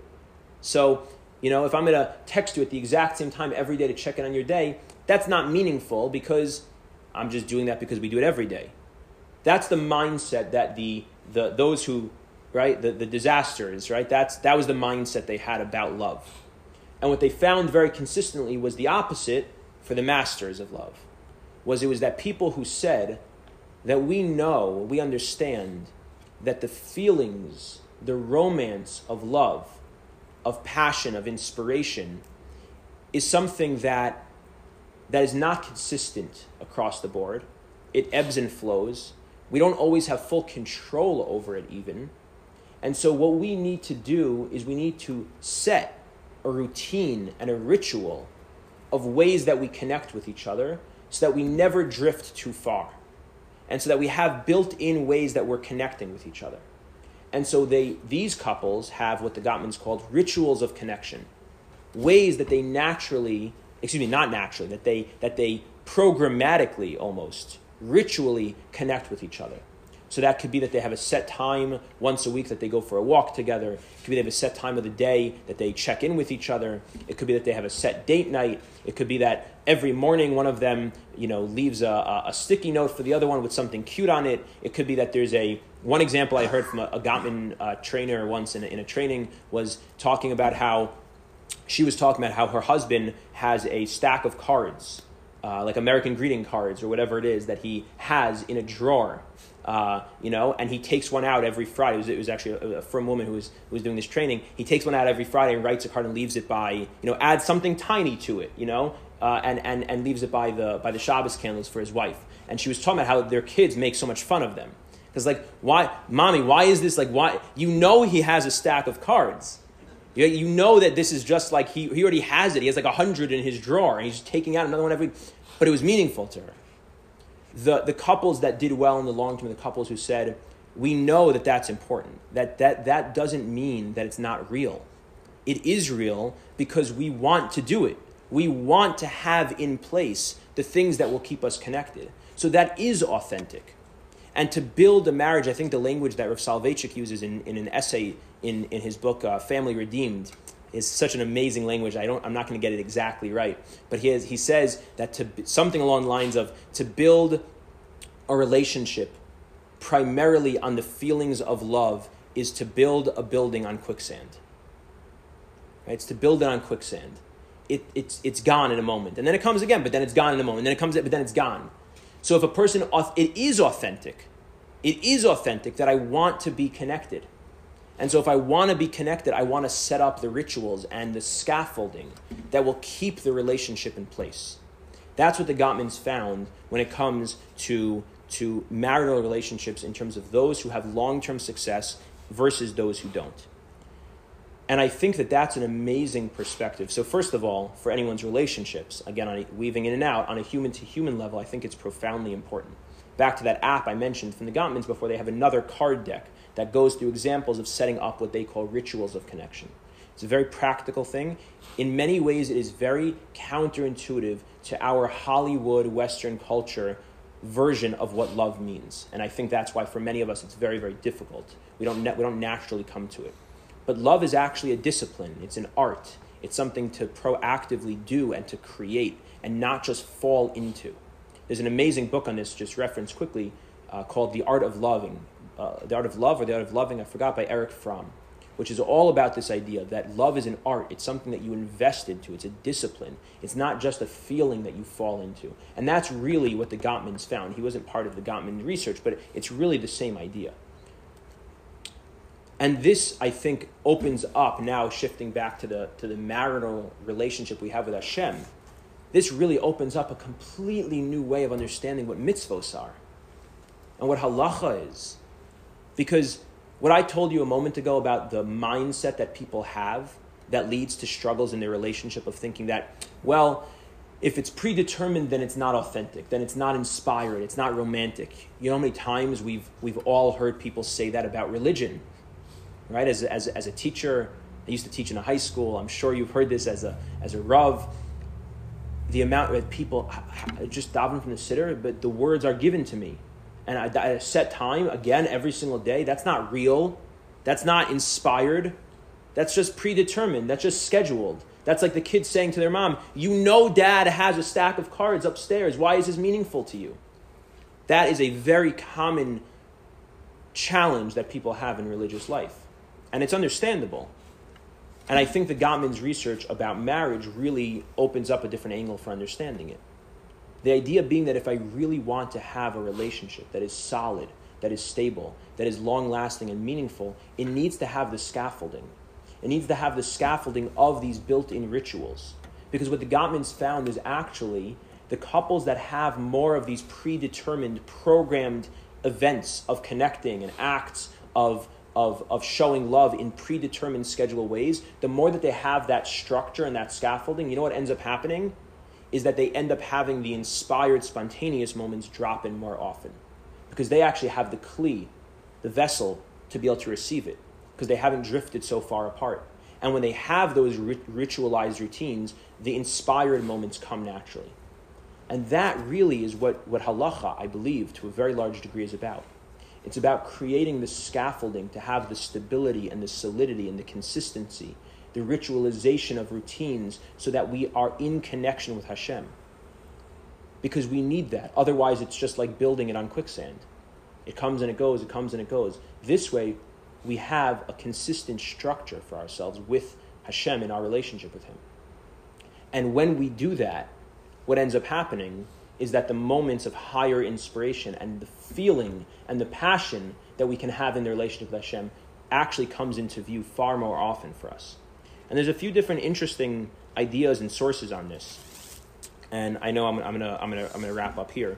Speaker 2: So, you know, if I'm going to text you at the exact same time every day to check in on your day, that's not meaningful because I'm just doing that because we do it every day. That's the mindset that the the those who, right, the, the disasters, right, that's that was the mindset they had about love. And what they found very consistently was the opposite for the masters of love. Was it was that people who said that we know, we understand that the feelings, the romance of love, of passion, of inspiration, is something that that is not consistent across the board. It ebbs and flows. We don't always have full control over it even. And so what we need to do is we need to set a routine and a ritual of ways that we connect with each other so that we never drift too far. And so that we have built-in ways that we're connecting with each other. And so they these couples have what the Gottmans called rituals of connection. Ways that they naturally, excuse me, not naturally, that they that they programmatically almost, ritually connect with each other. So that could be that they have a set time once a week that they go for a walk together. It could be they have a set time of the day that they check in with each other. It could be that they have a set date night. It could be that every morning one of them, you know, leaves a, a sticky note for the other one with something cute on it. It could be that there's a, one example I heard from a, a Gottman uh, trainer once in a, in a training was talking about how, she was talking about how her husband has a stack of cards uh, like American greeting cards or whatever it is that he has in a drawer, uh, you know, and he takes one out every Friday. It was, it was actually a, a frum woman who was who was doing this training. He takes one out every Friday and writes a card and leaves it by, you know, adds something tiny to it, you know, uh, and, and, and leaves it by the by the Shabbos candles for his wife. And she was talking about how their kids make so much fun of them. Because, like, why, mommy, why is this, like, why, you know he has a stack of cards. You, you know that this is just like, he, he already has it. He has like a hundred in his drawer, and he's taking out another one every, but it was meaningful to her. The, the couples that did well in the long term, the couples who said, we know that that's important, that, that that doesn't mean that it's not real. It is real because we want to do it. We want to have in place the things that will keep us connected. So that is authentic. And to build a marriage, I think the language that Rav Soloveitchik uses in, in an essay in, in his book, uh, Family Redeemed, is such an amazing language. I don't, I'm not going to get it exactly right. But he, has, he says that to something along the lines of to build a relationship primarily on the feelings of love is to build a building on quicksand. Right? It's to build it on quicksand. It, it's, it's gone in a moment. And then it comes again, but then it's gone in a moment. And then it comes, but then it's gone. So if a person, it is authentic, it is authentic that I want to be connected. And so if I want to be connected, I want to set up the rituals and the scaffolding that will keep the relationship in place. That's what the Gottmans found when it comes to, to marital relationships in terms of those who have long-term success versus those who don't. And I think that that's an amazing perspective. So first of all, for anyone's relationships, again, on a, weaving in and out, on a human-to-human level, I think it's profoundly important. Back to that app I mentioned from the Gottmans before, they have another card deck that goes through examples of setting up what they call rituals of connection. It's a very practical thing. In many ways, it is very counterintuitive to our Hollywood Western culture version of what love means. And I think that's why for many of us it's very, very difficult. We don't, we don't naturally come to it. But love is actually a discipline. It's an art. It's something to proactively do and to create and not just fall into. There's an amazing book on this, just referenced quickly, uh, called The Art of Loving. Uh, the Art of Love or The Art of Loving, I forgot, by Erich Fromm, which is all about this idea that love is an art. It's something that you invest into. It's a discipline. It's not just a feeling that you fall into. And that's really what the Gottmans found. He wasn't part of the Gottman research, but it's really the same idea. And this, I think, opens up now, shifting back to the to the marital relationship we have with Hashem. This really opens up a completely new way of understanding what mitzvos are and what halacha is. Because what I told you a moment ago about the mindset that people have that leads to struggles in their relationship of thinking that, well, if it's predetermined, then it's not authentic, then it's not inspired, it's not romantic. You know how many times we've we've all heard people say that about religion? Right, as as as a teacher, I used to teach in a high school. I'm sure you've heard this as a as a rav. The amount of people just daven from the siddur, but the words are given to me, and I, at a set time again every single day. That's not real. That's not inspired. That's just predetermined. That's just scheduled. That's like the kids saying to their mom, "You know, Dad has a stack of cards upstairs. Why is this meaningful to you?" That is a very common challenge that people have in religious life. And it's understandable. And I think the Gottman's research about marriage really opens up a different angle for understanding it. The idea being that if I really want to have a relationship that is solid, that is stable, that is long-lasting and meaningful, it needs to have the scaffolding. It needs to have the scaffolding of these built-in rituals. Because what the Gottmans found is actually the couples that have more of these predetermined, programmed events of connecting and acts of Of, of showing love in predetermined scheduled ways, the more that they have that structure and that scaffolding, you know what ends up happening? Is that they end up having the inspired, spontaneous moments drop in more often. Because they actually have the kli, the vessel, to be able to receive it. Because they haven't drifted so far apart. And when they have those rit- ritualized routines, the inspired moments come naturally. And that really is what, what halacha, I believe, to a very large degree is about. It's about creating the scaffolding to have the stability and the solidity and the consistency, the ritualization of routines so that we are in connection with Hashem. Because we need that. Otherwise, it's just like building it on quicksand. It comes and it goes, it comes and it goes. This way, we have a consistent structure for ourselves with Hashem in our relationship with Him. And when we do that, what ends up happening is that the moments of higher inspiration and the feeling and the passion that we can have in the relationship with Hashem actually comes into view far more often for us. And there's a few different interesting ideas and sources on this. And I know I'm, I'm gonna I'm gonna I'm gonna wrap up here,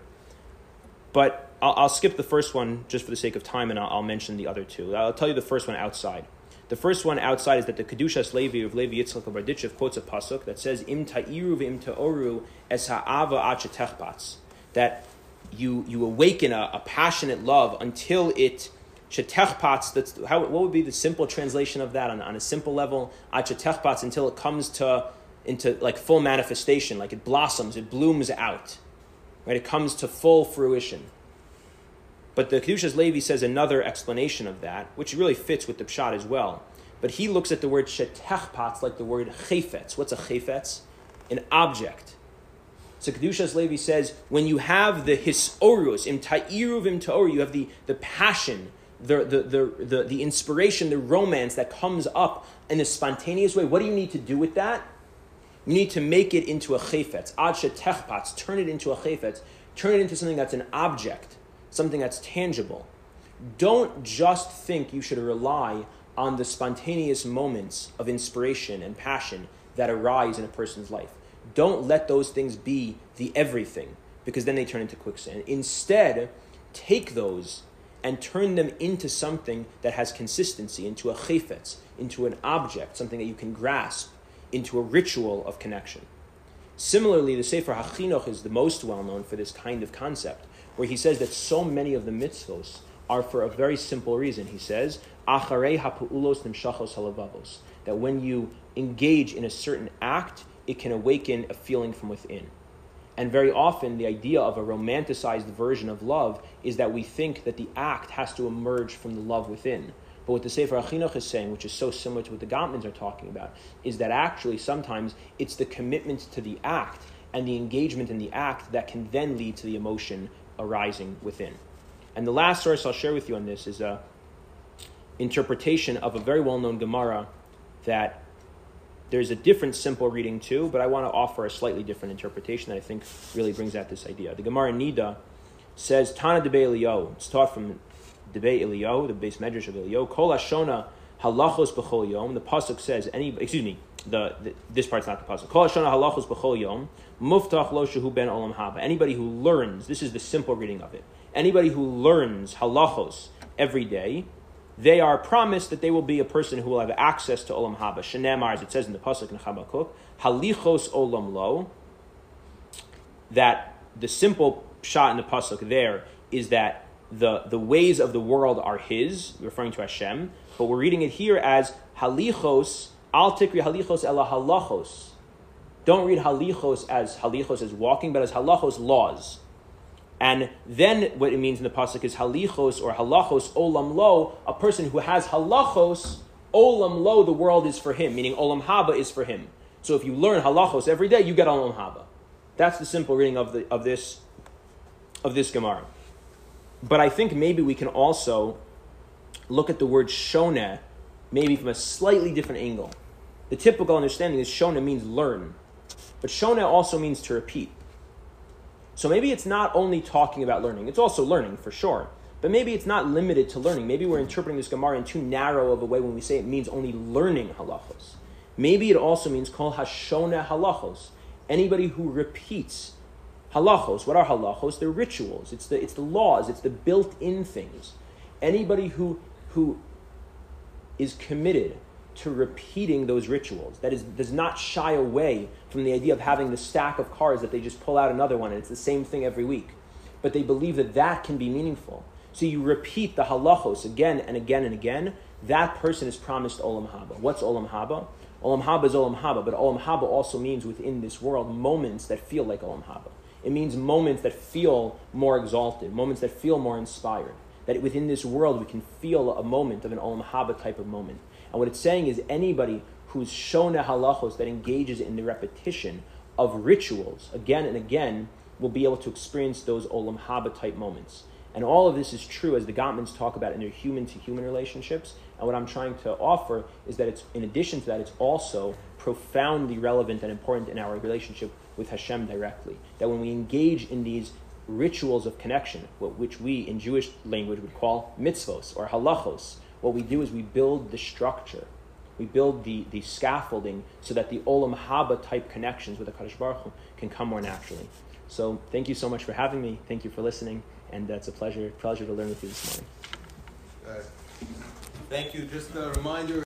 Speaker 2: but I'll, I'll skip the first one just for the sake of time, and I'll, I'll mention the other two. I'll tell you the first one outside. The first one outside is that the Kedushas Levi of Levi Yitzchak of Berditchev quotes a pasuk that says, "Im ta'iru v'im ta'oru es ha'ava ad shetechbatz," that you you awaken a, a passionate love until it shetechbatz. That's how. What would be the simple translation of that on, on a simple level? Ad shetechbatz, until it comes to into like full manifestation, like it blossoms, it blooms out, right? It comes to full fruition. But the Kedushas Levi says another explanation of that, which really fits with the pshat as well. But he looks at the word shetechpatz like the word chayfetz. What's a chayfetz? An object. So Kedushas Levi says, when you have the hisorus, im ta'iru v'im ta'oru, you have the, the passion, the, the, the, the, the inspiration, the romance that comes up in a spontaneous way. What do you need to do with that? You need to make it into a chayfetz. Ad shetechpatz, turn it into a chayfetz. Turn it into something that's an object, something that's tangible. Don't just think you should rely on the spontaneous moments of inspiration and passion that arise in a person's life. Don't let those things be the everything, because then they turn into quicksand. Instead, take those and turn them into something that has consistency, into a chayfetz, into an object, something that you can grasp, into a ritual of connection. Similarly, the Sefer HaChinuch is the most well-known for this kind of concept, where he says that so many of the mitzvos are for a very simple reason. He says, Acharei ha'pu'ulos nimshachos halavavos, that when you engage in a certain act, it can awaken a feeling from within. And very often, the idea of a romanticized version of love is that we think that the act has to emerge from the love within. But what the Sefer HaChinuch is saying, which is so similar to what the Gottmans are talking about, is that actually sometimes it's the commitment to the act and the engagement in the act that can then lead to the emotion arising within. And the last source I'll share with you on this is a interpretation of a very well-known Gemara that there's a different simple reading too, but I want to offer a slightly different interpretation that I think really brings out this idea. The Gemara Nida says, Tana Debei Eliyahu, it's taught from Debei Eliyahu, the base medrash of Eliyahu, Kol Hashona halachos b'chol yom. The pasuk says, any, excuse me, the, the this part's not the pasuk. Kol Hashona halachos b'chol yom, muftach lo shehu ben olam haba. Anybody who learns, this is the simple reading of it. Anybody who learns halachos every day, they are promised that they will be a person who will have access to olam haba. Shenemar, as it says in the pasuk in Habakkuk, halichos olam lo. That the simple shot in the pasuk there is that the, the ways of the world are his, referring to Hashem, but we're reading it here as halichos, al tikri halichos ela halachos. Don't read halichos as halichos as walking, but as halachos, laws. And then what it means in the pasuk is halichos or halachos olam lo, a person who has halachos, olam lo, the world is for him, meaning olam haba is for him. So if you learn halachos every day, you get olam haba. That's the simple reading of the of this of this Gemara. But I think maybe we can also look at the word shoneh maybe from a slightly different angle. The typical understanding is shoneh means learn, but shoneh also means to repeat. So maybe it's not only talking about learning, it's also learning for sure, but maybe it's not limited to learning. Maybe we're interpreting this Gemara in too narrow of a way when we say it means only learning halachos. Maybe it also means kol hashoneh halachos, anybody who repeats halachos. What are halachos? They're rituals. It's the it's the laws. It's the built-in things. Anybody who who is committed to repeating those rituals, that is, does not shy away from the idea of having the stack of cards that they just pull out another one and it's the same thing every week, but they believe that that can be meaningful. So you repeat the halachos again and again and again. That person is promised olam haba. What's olam haba? Olam haba is olam haba, but olam haba also means within this world moments that feel like olam haba. It means moments that feel more exalted, moments that feel more inspired. That within this world we can feel a moment of an olam haba type of moment. And what it's saying is anybody who's shoneh halachos, that engages in the repetition of rituals again and again, will be able to experience those olam haba type moments. And all of this is true as the Gottmans talk about in their human-to-human relationships. And what I'm trying to offer is that it's, in addition to that, it's also profoundly relevant and important in our relationship with Hashem directly. That when we engage in these rituals of connection, what, which we in Jewish language would call mitzvos or halachos, what we do is we build the structure, we build the, the scaffolding so that the olam haba type connections with the Kadosh Baruch Hu can come more naturally. So thank you so much for having me. Thank you for listening, and uh, it's a pleasure pleasure to learn with you this morning.
Speaker 1: Uh, thank you. Just a reminder.